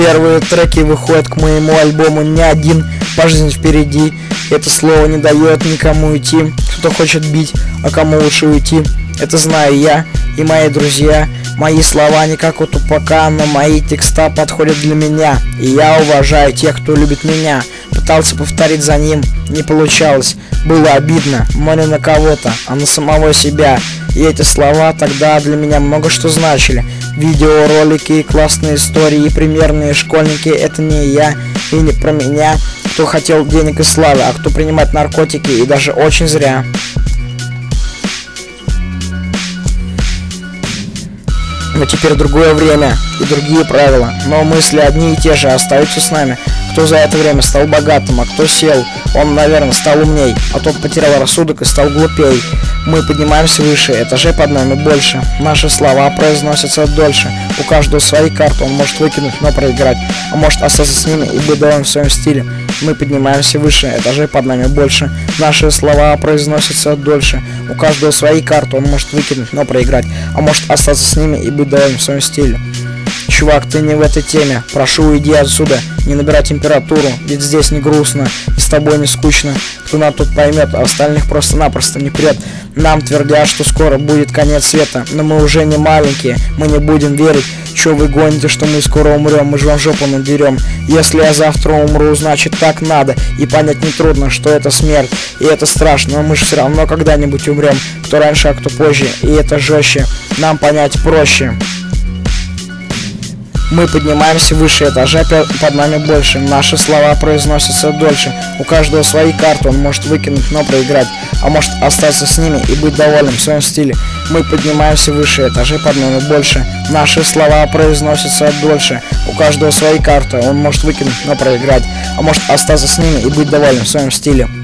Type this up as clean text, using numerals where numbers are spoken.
Первые треки выходят к моему альбому не один, по жизни впереди. Это слово не дает никому идти. Кто-то хочет бить, а кому лучше уйти. Это знаю я и мои друзья. Мои слова не как у тупака, но мои текста подходят для меня. И я уважаю тех, кто любит меня. Пытался повторить за ним, не получалось. Было обидно, но не на кого-то, а на самого себя. И эти слова тогда для меня много что значили. Видеоролики и классные истории, и примерные школьники. Это не я и не про меня, кто хотел денег и славы, а кто принимает наркотики, и даже очень зря. Но теперь другое время и другие правила, но мысли одни и те же остаются с нами. Кто за это время стал богатым, а кто сел, он, наверное, стал умней, а тот потерял рассудок и стал глупей. Мы поднимаемся выше, этажей под нами больше, наши слова произносятся дольше. У каждого свои карты, он может выкинуть, но проиграть, а может остаться с ними и быть доволен в своем стиле. Мы поднимаемся выше, этажей под нами больше, наши слова произносятся дольше. У каждого свои карты, он может выкинуть, но проиграть, а может остаться с ними и быть доволен в своем стиле. Чувак, ты не в этой теме, прошу, уйди отсюда, не набирай температуру, ведь здесь не грустно, и с тобой не скучно. Кто нас тут поймет, а остальных просто-напросто не прет. Нам твердят, что скоро будет конец света, но мы уже не маленькие, мы не будем верить. Чё вы гоните, что мы скоро умрем, мы же вам жопу надерем. Если я завтра умру, значит так надо, и понять нетрудно, что это смерть, и это страшно, но мы же все равно когда-нибудь умрем. Кто раньше, а кто позже, и это жестче, нам понять проще. Мы поднимаемся выше, этажей под нами больше, наши слова произносятся дольше. У каждого свои карты, он может выкинуть, но проиграть, а может остаться с ними и быть довольным в своем стиле. Мы поднимаемся выше, этажей под нами больше, наши слова произносятся дольше. У каждого свои карты, он может выкинуть, но проиграть, а может остаться с ними и быть довольным в своем стиле.